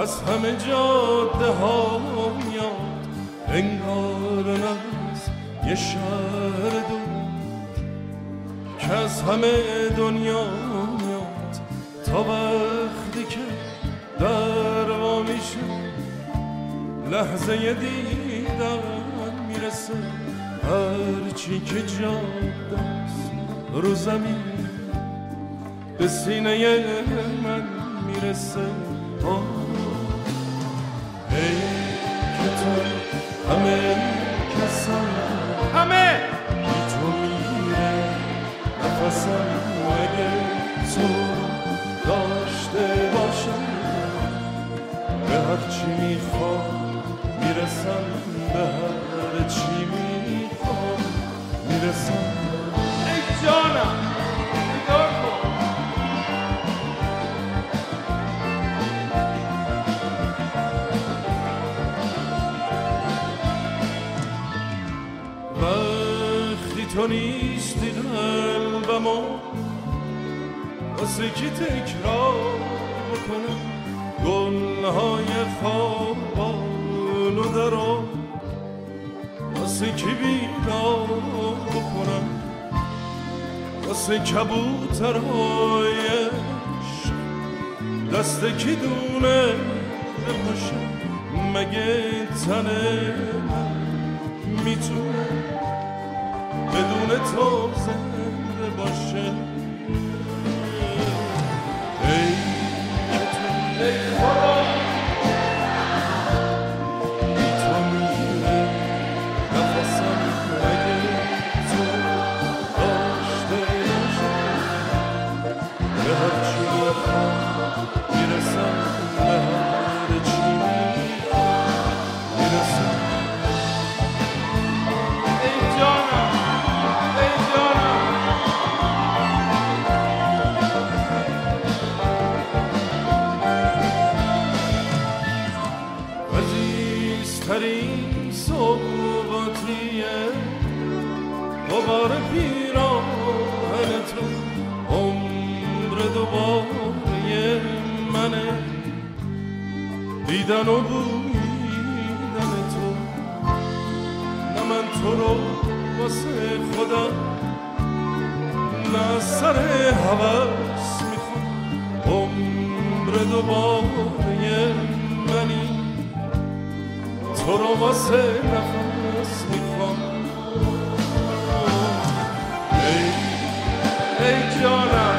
از همه جاده ها میاد انگار از یه شهر دور که از همه دنیا میاد تا وقتی که در وا میشه لحظه دیدن میرسه هرچی که جاده است رو زمین به سینه من میرسه ای که تو همه کسان همه بی تو میره نفسم اگه تو داشته باشم به هرچی میخوام میرسم به هرچی میخوام میرسم ای جانم نگاه کن وقتی تو نیستی قلبمو واسه کی تکرار بکنم گلهای خوابانو درو واسه کی بیدار بکنم واسه کبوترهای عشق دست کی دونه بپاشم مگه تن من میتونه بدون تو زنده باشه ای که تو ای خدا بی تو میره نفسم اگه تو داشته باشم به هرچی میخوام میرسم به هرچی میخوام میرسم عزیزترین صحباتیه غبار پیراهن تو عمر دوباره منه دیدن و بویدن تو نه من تو رو واسه خودم نه سر هوس میخوام عمر دوباره منی تو رو واسه نفس میخوام ای جانم